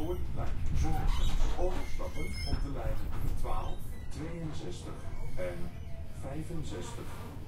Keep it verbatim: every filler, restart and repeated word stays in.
Noordplein zorgen. Overstappen op de lijnen twaalf, tweeënzestig en vijfenzestig.